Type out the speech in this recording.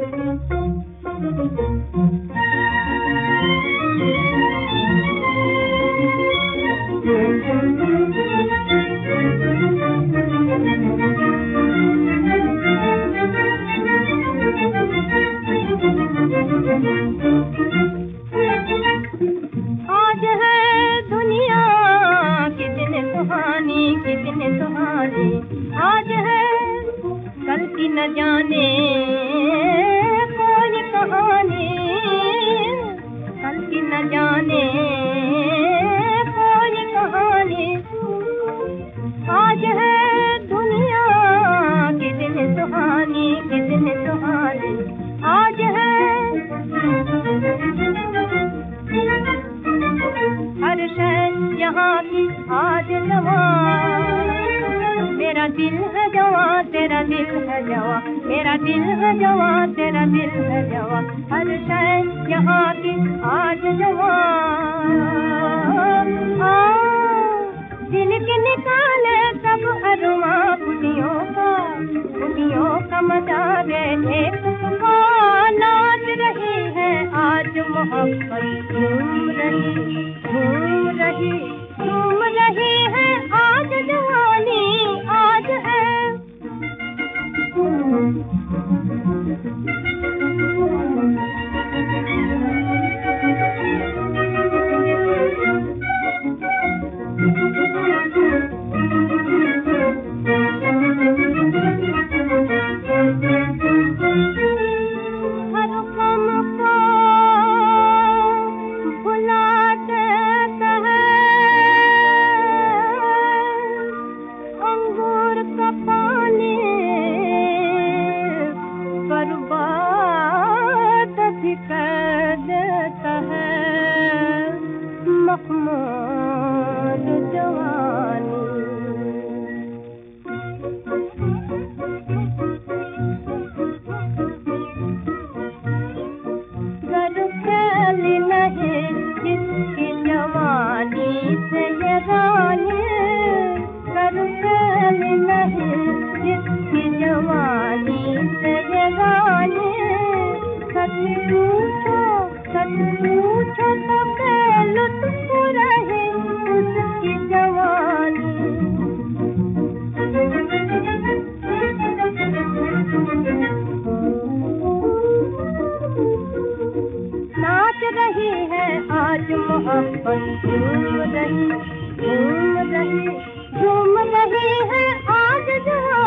आज है दुनिया कितने सुहानी, कितने सुहानी। आज है कल की न जाने कोई कहानी, कल की न जाने कोई कहानी। आज है दुनिया कितने सुहानी, कितने सुहानी। आज है हर शय यहाँ की आज जवां, मेरा दिल है जवां, तेरा दिल है जवां, मेरा दिल है जवां, तेरा दिल है जवां। हर शय यहाँ की आज जवां। दिल के निकाले सब अरुमा खुदियों का मजा दे एक नाच रही है आज मोहब्बत। झूम रही है आज जवानी। आज है कर देता है मखमूर जवानी। गर फैली नहीं जिसकी जवानी से ये रानी, गर फैली नहीं जिसकी जवानी से ये रानी। सच पूछो तो क्या लुत्फ रहे उसकी जवानी। नाच रही है आज मोहब्बत। झूम रही है आज जवानी।